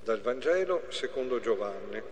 Dal Vangelo secondo Giovanni.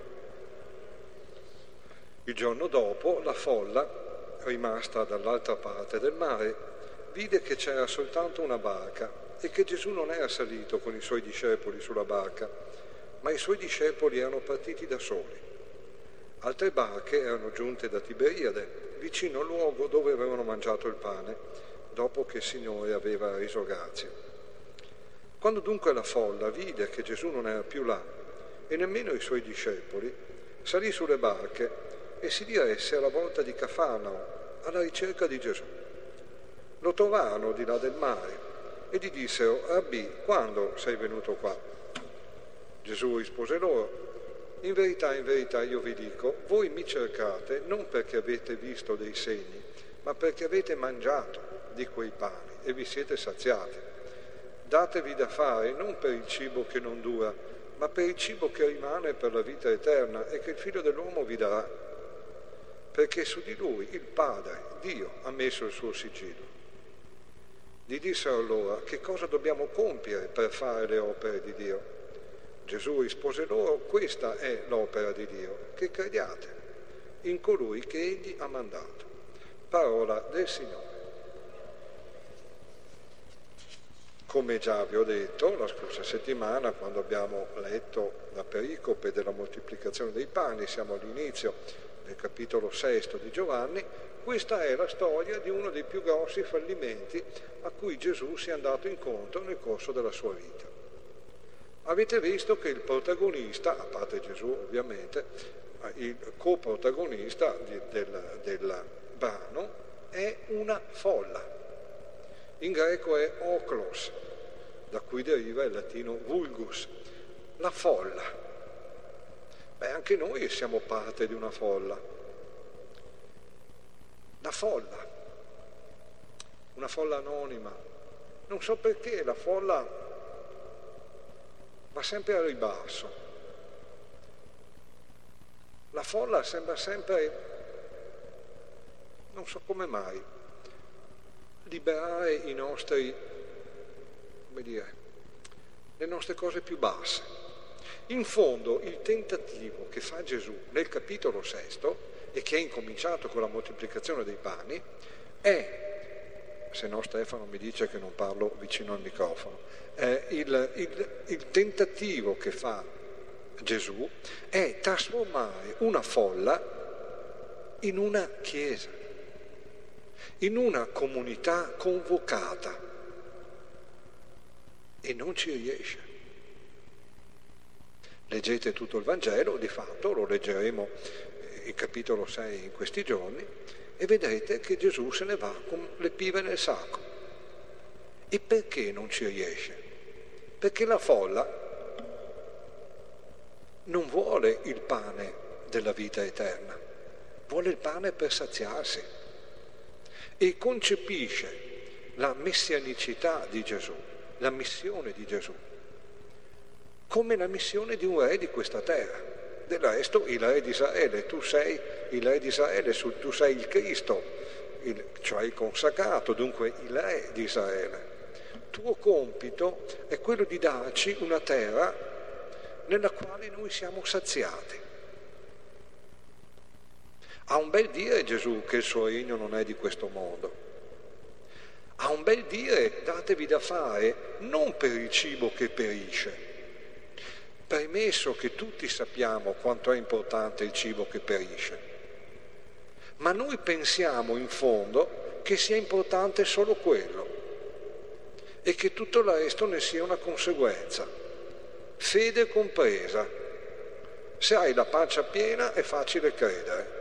Il giorno dopo la folla, rimasta dall'altra parte del mare, vide che c'era soltanto una barca e che Gesù non era salito con i suoi discepoli sulla barca, ma i suoi discepoli erano partiti da soli. Altre barche erano giunte da Tiberiade, vicino al luogo dove avevano mangiato il pane, dopo che il Signore aveva reso grazia. Quando dunque la folla vide che Gesù non era più là e nemmeno i suoi discepoli, salì sulle barche e si diresse alla volta di Cafarnao alla ricerca di Gesù. Lo trovarono di là del mare e gli dissero: Rabbì, quando sei venuto qua? Gesù rispose loro: in verità io vi dico, voi mi cercate non perché avete visto dei segni, ma perché avete mangiato di quei pani e vi siete saziati. Datevi da fare non per il cibo che non dura, ma per il cibo che rimane per la vita eterna e che il Figlio dell'uomo vi darà. Perché su di lui il Padre, Dio, ha messo il suo sigillo. Gli dissero allora: che cosa dobbiamo compiere per fare le opere di Dio? Gesù rispose loro: questa è l'opera di Dio, che crediate in colui che Egli ha mandato. Parola del Signore. Come già vi ho detto la scorsa settimana, quando abbiamo letto la pericope della moltiplicazione dei pani, siamo all'inizio del capitolo 6 di Giovanni, questa è la storia di uno dei più grossi fallimenti a cui Gesù si è andato incontro nel corso della sua vita. Avete visto che il protagonista, a parte Gesù ovviamente, il coprotagonista del brano è una folla. In greco è oklos, da cui deriva il latino vulgus, la folla. Beh, anche noi siamo parte di una folla. La folla, una folla anonima. Non so perché la folla va sempre a ribasso. La folla sembra sempre, non so come mai, liberare i nostri, le nostre cose più basse. In fondo il tentativo che fa Gesù nel capitolo 6 e che è incominciato con la moltiplicazione dei pani è, se no Stefano mi dice che non parlo vicino al microfono, il tentativo che fa Gesù è trasformare una folla in una chiesa, in una comunità convocata, e non ci riesce. Leggete tutto il Vangelo, di fatto lo leggeremo il capitolo 6 in questi giorni, e vedrete che Gesù se ne va con le pive nel sacco. E perché non ci riesce? Perché la folla non vuole il pane della vita eterna, vuole il pane per saziarsi, e concepisce la messianicità di Gesù, la missione di Gesù, come la missione di un re di questa terra. Del resto il re di Israele, tu sei il re di Israele, tu sei il Cristo, cioè il consacrato, dunque il re di Israele. Tuo compito è quello di darci una terra nella quale noi siamo saziati. Ha un bel dire Gesù che il suo regno non è di questo mondo. Ha un bel dire: datevi da fare non per il cibo che perisce, premesso che tutti sappiamo quanto è importante il cibo che perisce, ma noi pensiamo in fondo che sia importante solo quello e che tutto il resto ne sia una conseguenza, fede compresa. Se hai la pancia piena è facile credere,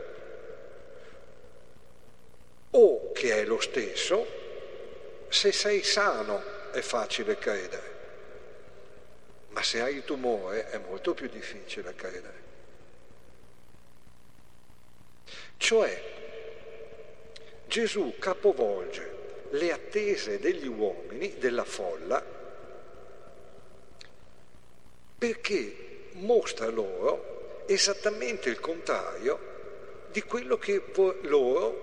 o che è lo stesso, se sei sano è facile credere, ma se hai il tumore è molto più difficile credere. Cioè, Gesù capovolge le attese degli uomini, della folla, perché mostra loro esattamente il contrario di quello che loro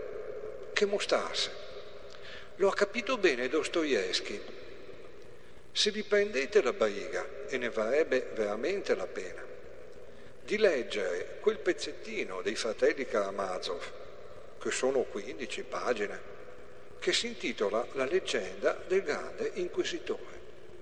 vorrebbero che mostrasse. Lo ha capito bene Dostoevskij. Se vi prendete la briga, e ne varrebbe veramente la pena, di leggere quel pezzettino dei fratelli Karamazov, che sono 15 pagine, che si intitola La leggenda del grande inquisitore.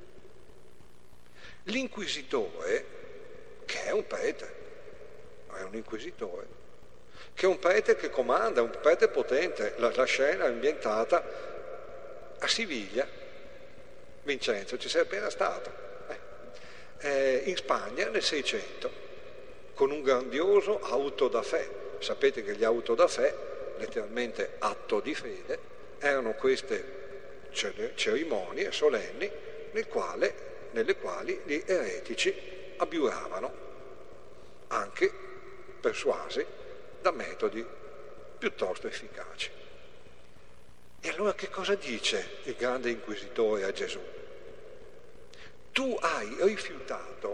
L'inquisitore, che è un prete, è un inquisitore, che è un prete che comanda, un prete potente. La scena è ambientata a Siviglia. Vincenzo ci sei appena stato, in Spagna nel 600, con un grandioso auto da fe. Sapete che gli auto da fe, letteralmente atto di fede, erano queste cerimonie solenni nelle quali gli eretici abiuravano, anche persuasi da metodi piuttosto efficaci. E allora che cosa dice il grande inquisitore a Gesù? Tu hai rifiutato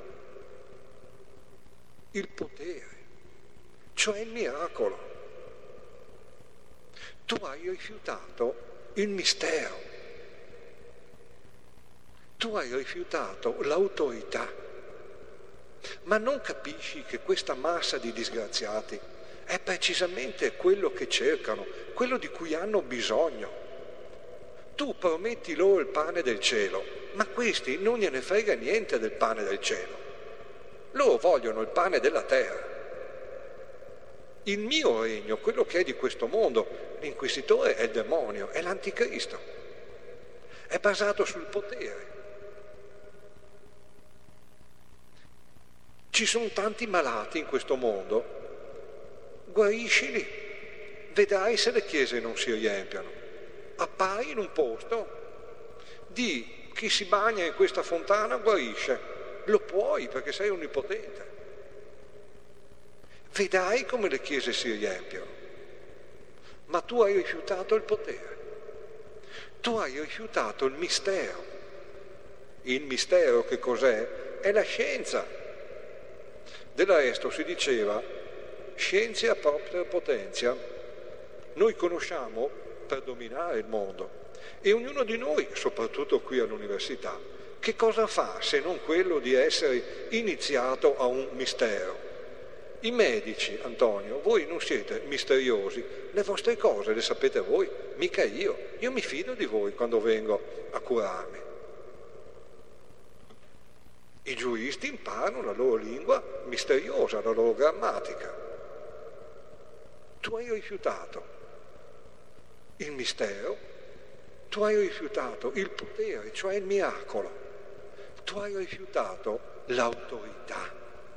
il potere, cioè il miracolo. Tu hai rifiutato il mistero. Tu hai rifiutato l'autorità. Ma non capisci che questa massa di disgraziati è precisamente quello che cercano, quello di cui hanno bisogno. Tu prometti loro il pane del cielo, ma questi non gliene frega niente del pane del cielo. Loro vogliono il pane della terra. Il mio regno, quello che è di questo mondo, l'inquisitore è il demonio, è l'anticristo. È basato sul potere. Ci sono tanti malati in questo mondo. Guariscili, vedrai se le chiese non si riempiono. Appari in un posto, di chi si bagna in questa fontana guarisce. Lo puoi perché sei onnipotente. Vedrai come le chiese si riempiono. Ma tu hai rifiutato il potere. Tu hai rifiutato il mistero. Il mistero che cos'è? È la scienza. Del resto si diceva scientia propria potentia. Noi conosciamo per dominare il mondo e ognuno di noi, soprattutto qui all'università, che cosa fa se non quello di essere iniziato a un mistero? I medici, Antonio, voi non siete misteriosi, le vostre cose le sapete voi, mica io mi fido di voi quando vengo a curarmi. I giuristi imparano la loro lingua misteriosa, la loro grammatica. Tu hai rifiutato il mistero, tu hai rifiutato il potere, cioè il miracolo, tu hai rifiutato l'autorità.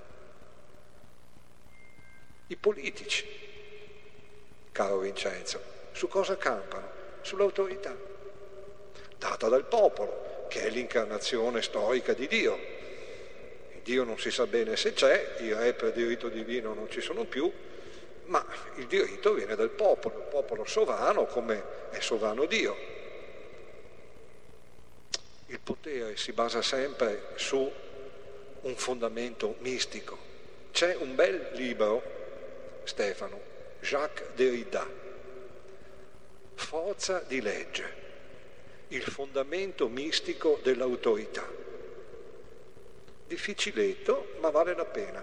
I politici, caro Vincenzo, su cosa campano? Sull'autorità, data dal popolo, che è l'incarnazione storica di Dio. Dio non si sa bene se c'è, i re per diritto divino non ci sono più, ma il diritto viene dal popolo, il popolo sovrano come è sovrano Dio. Il potere si basa sempre su un fondamento mistico. C'è un bel libro, Stefano, Jacques Derrida, Forza di legge, il fondamento mistico dell'autorità. Difficiletto, ma vale la pena.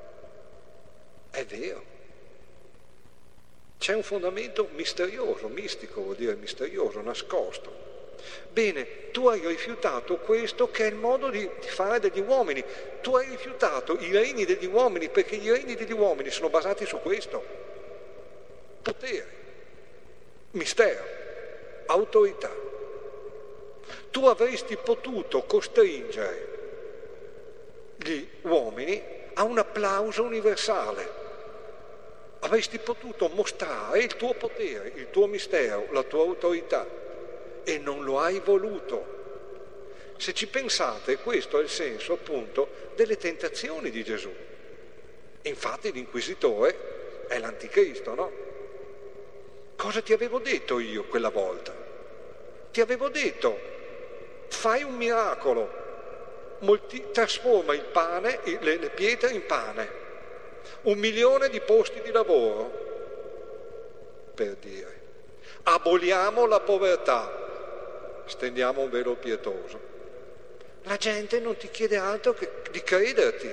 È vero. C'è un fondamento misterioso, mistico vuol dire misterioso, nascosto. Bene, tu hai rifiutato questo che è il modo di fare degli uomini. Tu hai rifiutato i regni degli uomini perché i regni degli uomini sono basati su questo. Potere, mistero, autorità. Tu avresti potuto costringere gli uomini a un applauso universale. Avresti potuto mostrare il tuo potere, il tuo mistero, la tua autorità e non lo hai voluto. Se ci pensate, questo è il senso appunto delle tentazioni di Gesù. Infatti l'inquisitore è l'anticristo, no? Cosa ti avevo detto io quella volta? Ti avevo detto, fai un miracolo, trasforma il pane, le pietre in pane, 1 milione di posti di lavoro, per dire. Aboliamo la povertà, stendiamo un velo pietoso. la gente non ti chiede altro che di crederti.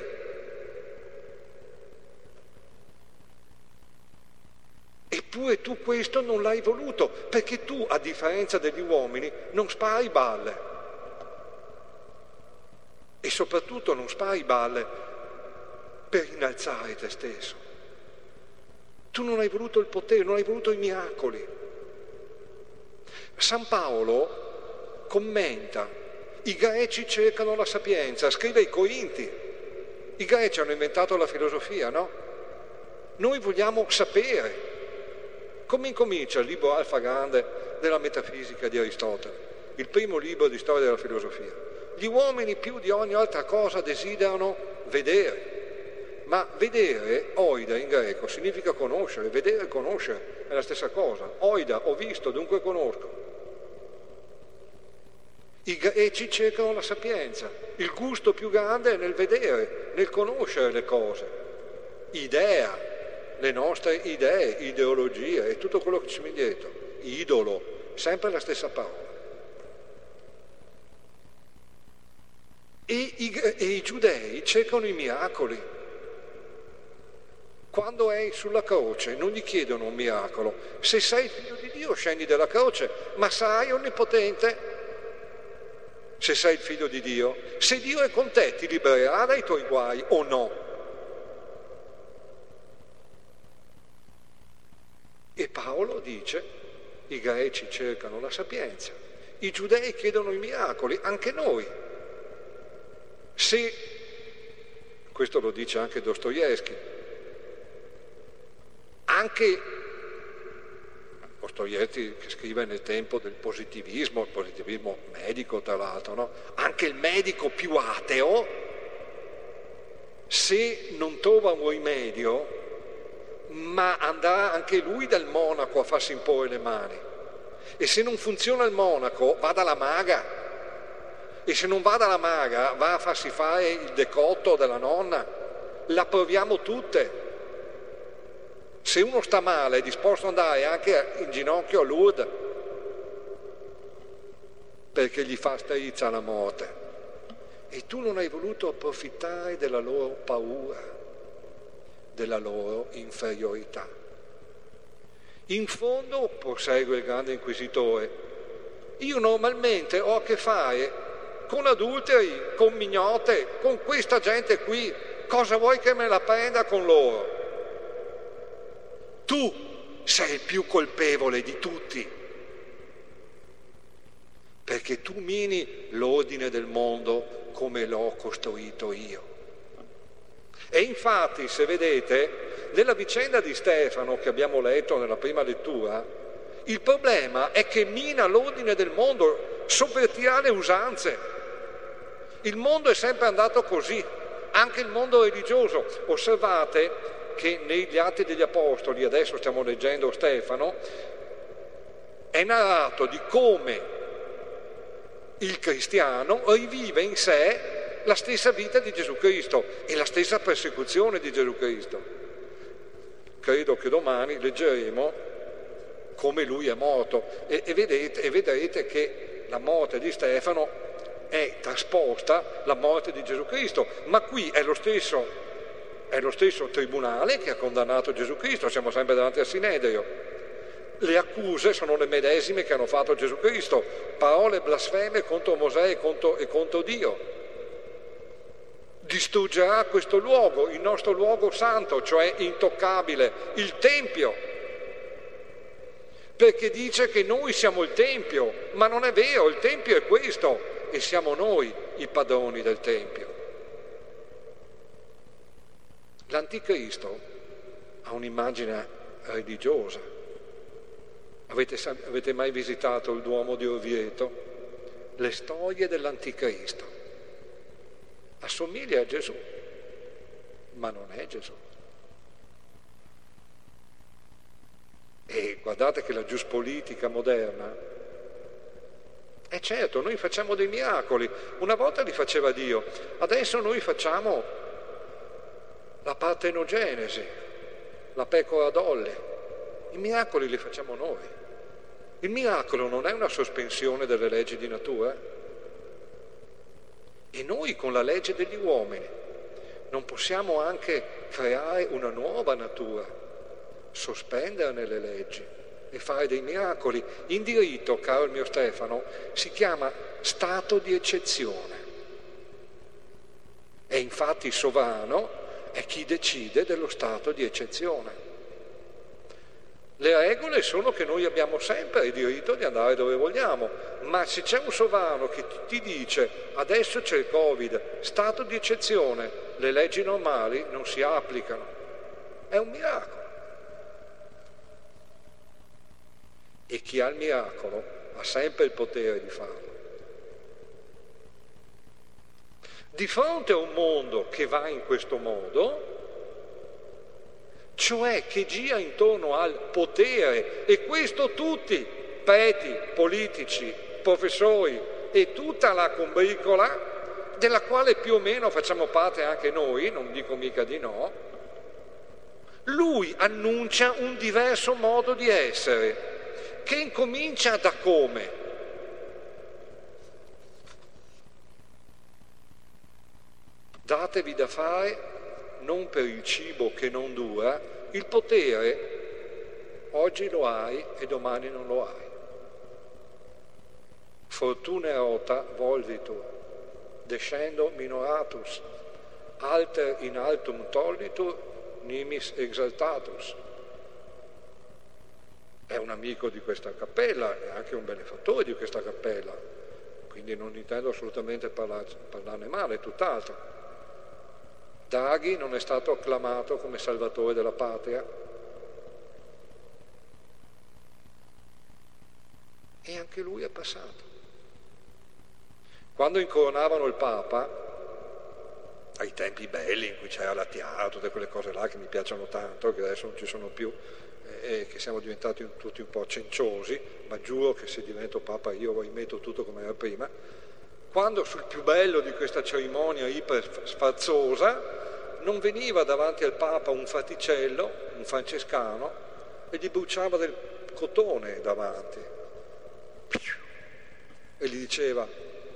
Eppure tu questo non l'hai voluto, perché tu, a differenza degli uomini, non spari balle. E soprattutto non spari balle per innalzare te stesso. Tu non hai voluto il potere, non hai voluto i miracoli. San Paolo commenta: i greci cercano la sapienza, scrive ai Corinti. I greci hanno inventato la filosofia, no? Noi vogliamo sapere. Come incomincia il libro Alfa Grande della metafisica di Aristotele, il primo libro di storia della filosofia? Gli uomini più di ogni altra cosa desiderano vedere, ma vedere, oida in greco, significa conoscere, vedere e conoscere è la stessa cosa. Oida, ho visto, dunque conosco. I greci cercano la sapienza, il gusto più grande è nel vedere, nel conoscere le cose. Idea, le nostre idee, ideologie e tutto quello che ci viene dietro. Idolo, sempre la stessa parola. E i giudei cercano i miracoli. Quando è sulla croce non gli chiedono un miracolo. Se sei figlio di Dio scendi dalla croce, ma sarai onnipotente se sei il figlio di Dio. Se Dio è con te ti libererà dai tuoi guai o no? E Paolo dice: i greci cercano la sapienza, i giudei chiedono i miracoli, anche noi. Se, questo lo dice anche Dostoevskij, anche Dostoevskij che scrive nel tempo del positivismo, il positivismo medico tra l'altro, no? Anche il medico più ateo, se non trova un rimedio, ma andrà anche lui dal monaco a farsi imporre le mani. E se non funziona il monaco, va dalla maga. E se non va dalla maga, va a farsi fare il decotto della nonna. La proviamo tutte. Se uno sta male è disposto ad andare anche in ginocchio a Lourdes perché gli fa strizza la morte. E tu non hai voluto approfittare della loro paura, della loro inferiorità. In fondo, prosegue il grande inquisitore, io normalmente ho a che fare con adulteri, con mignote, con questa gente qui, cosa vuoi che me la prenda con loro? Tu sei il più colpevole di tutti, perché tu mini l'ordine del mondo come l'ho costruito io. E infatti, se vedete, nella vicenda di Stefano che abbiamo letto nella prima lettura, il problema è che mina l'ordine del mondo, sovvertirà le usanze. Il mondo è sempre andato così, anche il mondo religioso. Osservate che negli Atti degli Apostoli, adesso stiamo leggendo Stefano, è narrato di come il cristiano rivive in sé la stessa vita di Gesù Cristo e la stessa persecuzione di Gesù Cristo. Credo che domani leggeremo come lui è morto e vedrete che la morte di Stefano è trasposta la morte di Gesù Cristo, ma qui è lo stesso tribunale che ha condannato Gesù Cristo, siamo sempre davanti al Sinedrio. Le accuse sono le medesime che hanno fatto Gesù Cristo, parole blasfeme contro Mosè e contro Dio. Distruggerà questo luogo, il nostro luogo santo, cioè intoccabile, il Tempio, perché dice che noi siamo il Tempio, ma non è vero, il Tempio è questo e siamo noi i padroni del Tempio. L'Anticristo ha un'immagine religiosa. Avete mai visitato il Duomo di Orvieto? Le storie dell'Anticristo. Assomiglia a Gesù, ma non è Gesù. E guardate che la giuspolitica moderna, è certo, noi facciamo dei miracoli, una volta li faceva Dio, adesso noi facciamo la partenogenesi, la pecora d'olle, i miracoli li facciamo noi. Il miracolo non è una sospensione delle leggi di natura? E noi con la legge degli uomini non possiamo anche creare una nuova natura, sospenderne le leggi e fare dei miracoli? In diritto, caro il mio Stefano, si chiama stato di eccezione. E infatti sovrano è chi decide dello stato di eccezione. Le regole sono che noi abbiamo sempre il diritto di andare dove vogliamo, ma se c'è un sovrano che ti dice adesso c'è il Covid, stato di eccezione, le leggi normali non si applicano, è un miracolo. E chi ha il miracolo ha sempre il potere di farlo. Di fronte a un mondo che va in questo modo, cioè che gira intorno al potere, e questo tutti, preti, politici, professori e tutta la combricola, della quale più o meno facciamo parte anche noi, non dico mica di no, lui annuncia un diverso modo di essere, che incomincia da come? Datevi da fare non per il cibo che non dura, il potere oggi lo hai e domani non lo hai. Fortuna erota volvitur, descendo minoratus, alter in altum tollitur, nimis exaltatus. È un amico di questa cappella, è anche un benefattore di questa cappella, quindi non intendo assolutamente parlarne male, tutt'altro. Draghi non è stato acclamato come salvatore della patria, e anche lui è passato. Quando incoronavano il Papa, ai tempi belli in cui c'era la tiara, tutte quelle cose là che mi piacciono tanto, che adesso non ci sono più, e che siamo diventati tutti un po' cenciosi, ma giuro che se divento Papa io rimetto tutto come era prima. Quando sul più bello di questa cerimonia iper sfarzosa non veniva davanti al Papa un fraticello, un francescano, e gli bruciava del cotone davanti e gli diceva: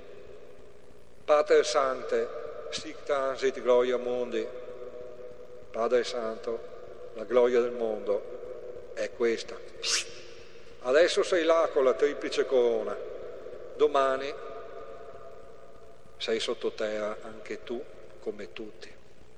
Pater Sante, sic transit gloria mundi. Padre Santo, la gloria del mondo è questa. Adesso sei là con la triplice corona, domani sei sottoterra anche tu, come tutti.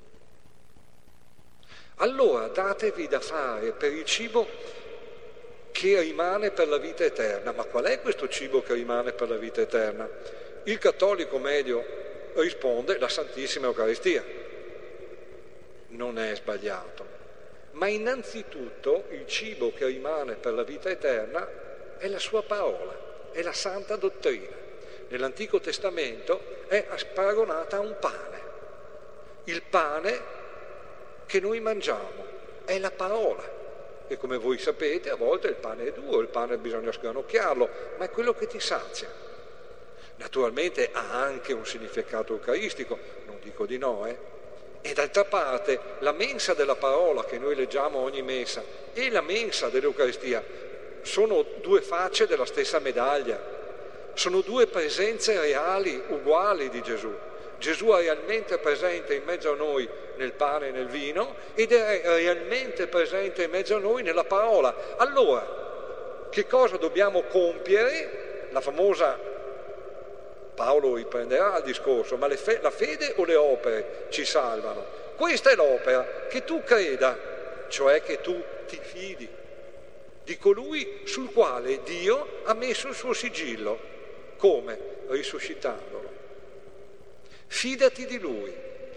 Allora datevi da fare per il cibo che rimane per la vita eterna. Ma qual è questo cibo che rimane per la vita eterna? Il cattolico medio risponde: la Santissima Eucaristia. Non è sbagliato, ma innanzitutto il cibo che rimane per la vita eterna è la sua parola, è la santa dottrina. Nell'Antico Testamento è paragonata a un pane. Il pane che noi mangiamo è la parola, e come voi sapete a volte il pane è duro, il pane bisogna sgranocchiarlo, ma è quello che ti sazia. Naturalmente ha anche un significato eucaristico, non dico di no, E d'altra parte la mensa della parola che noi leggiamo ogni messa e la mensa dell'Eucaristia sono due facce della stessa medaglia, sono due presenze reali, uguali di Gesù. Gesù è realmente presente in mezzo a noi nel pane e nel vino, ed è realmente presente in mezzo a noi nella parola. Allora, che cosa dobbiamo compiere? La famosa, Paolo riprenderà il discorso, ma la fede o le opere ci salvano? Questa è l'opera, che tu creda, cioè che tu ti fidi di colui sul quale Dio ha messo il suo sigillo. Come? Risuscitandolo. Fidati di lui.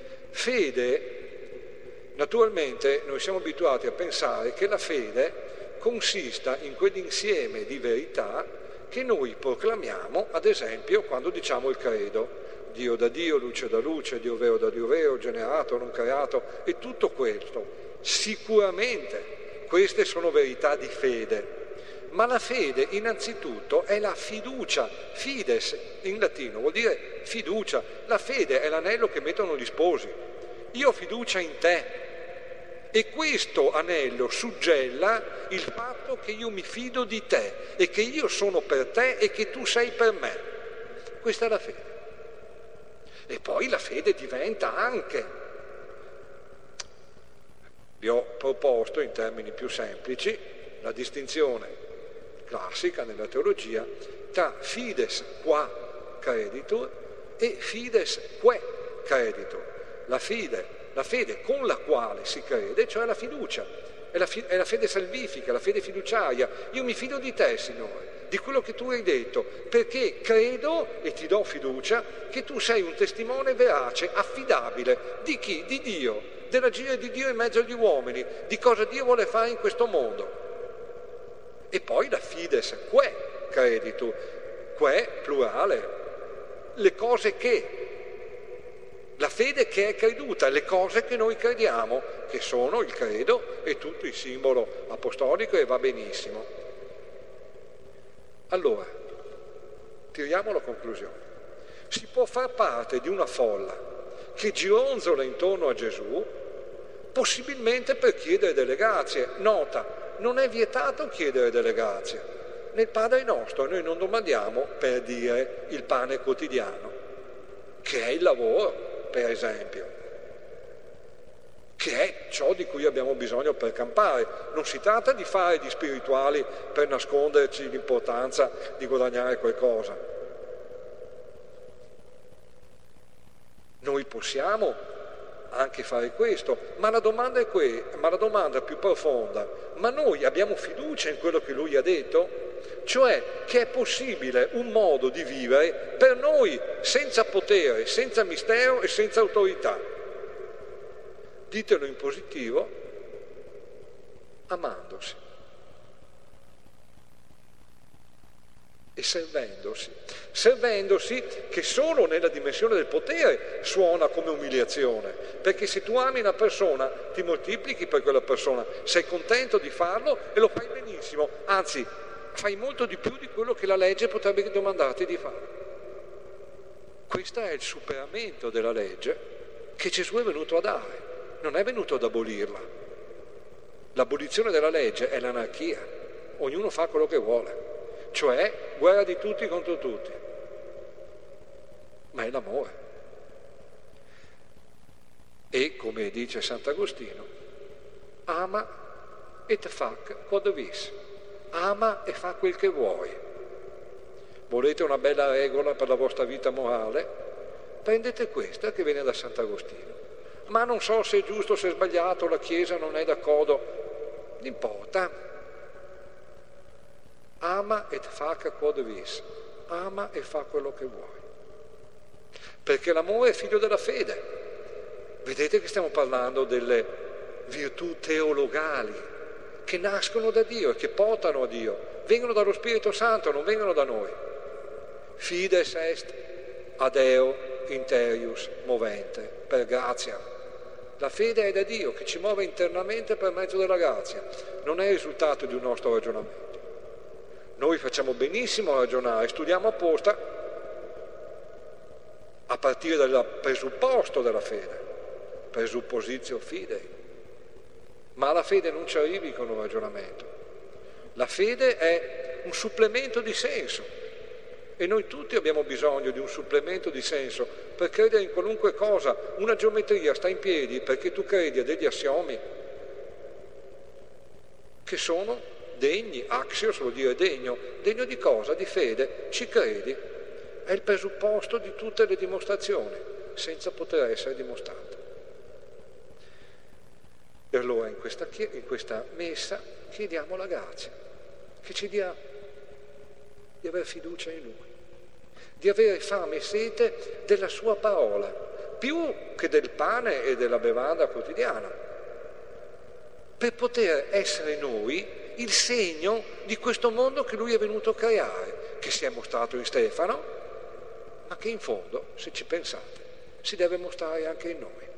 Fede, naturalmente noi siamo abituati a pensare che la fede consista in quell'insieme di verità che noi proclamiamo, ad esempio, quando diciamo il credo: Dio da Dio, luce da luce, Dio vero da Dio vero, generato, non creato, e tutto questo. Sicuramente queste sono verità di fede, ma la fede innanzitutto è la fiducia. Fides in latino vuol dire fiducia. La fede è l'anello che mettono gli sposi. Io ho fiducia in te, e questo anello suggella il fatto che io mi fido di te e che io sono per te e che tu sei per me. Questa è la fede. E poi la fede diventa anche, vi ho proposto in termini più semplici, la distinzione classica nella teologia tra fides qua creditur e fides que creditur. La fede con la quale si crede, cioè la fiducia, è la fede salvifica, la fede fiduciaria. Io mi fido di te, Signore, di quello che tu hai detto, perché credo e ti do fiducia che tu sei un testimone verace, affidabile. Di chi? Di Dio, dell'agire di Dio in mezzo agli uomini, di cosa Dio vuole fare in questo mondo. E poi la fides que creditur, que plurale, le cose che, la fede che è creduta, le cose che noi crediamo, che sono il credo e tutto il simbolo apostolico, e va benissimo. Allora, tiriamo la conclusione. Si può far parte di una folla che gironzola intorno a Gesù, possibilmente per chiedere delle grazie. Nota, non è vietato chiedere delle grazie. Nel Padre nostro noi non domandiamo per dire il pane quotidiano, che è il lavoro, per esempio, che è ciò di cui abbiamo bisogno per campare. Non si tratta di fare gli spirituali per nasconderci l'importanza di guadagnare qualcosa. Noi possiamo anche fare questo, ma la domanda è ma la domanda più profonda: ma noi abbiamo fiducia in quello che Lui ha detto? Cioè che è possibile un modo di vivere per noi senza potere, senza mistero e senza autorità. Ditelo in positivo, amandosi e servendosi che solo nella dimensione del potere suona come umiliazione, perché se tu ami una persona ti moltiplichi per quella persona, sei contento di farlo e lo fai benissimo, anzi fai molto di più di quello che la legge potrebbe domandarti di fare. Questo è il superamento della legge che Gesù è venuto a dare, non è venuto ad abolirla. L'abolizione della legge è l'anarchia, ognuno fa quello che vuole, cioè guerra di tutti contro tutti, ma è l'amore. E come dice Sant'Agostino, ama et fac quod vis. Ama e fa quel che vuoi. Volete una bella regola per la vostra vita morale? Prendete questa che viene da Sant'Agostino. Ma non so se è giusto, se è sbagliato, la Chiesa non è d'accordo. Non importa. Ama et fac quod vis. Ama e fa quello che vuoi. Perché l'amore è figlio della fede. Vedete che stiamo parlando delle virtù teologali che nascono da Dio e che portano a Dio, vengono dallo Spirito Santo, non vengono da noi. Fides est ad eo interius movente, per grazia. La fede è da Dio che ci muove internamente per mezzo della grazia, non è il risultato di un nostro ragionamento. Noi facciamo benissimo a ragionare, studiamo apposta a partire dal presupposto della fede, presuppositio fidei. Ma alla fede non ci arrivi con un ragionamento. La fede è un supplemento di senso e noi tutti abbiamo bisogno di un supplemento di senso per credere in qualunque cosa. Una geometria sta in piedi perché tu credi a degli assiomi che sono degni. Axios vuol dire degno. Degno di cosa? Di fede. Ci credi? È il presupposto di tutte le dimostrazioni, senza poter essere dimostrate. E allora in questa messa chiediamo la grazia, che ci dia di avere fiducia in Lui, di avere fame e sete della Sua parola, più che del pane e della bevanda quotidiana, per poter essere noi il segno di questo mondo che Lui è venuto a creare, che si è mostrato in Stefano, ma che in fondo, se ci pensate, si deve mostrare anche in noi.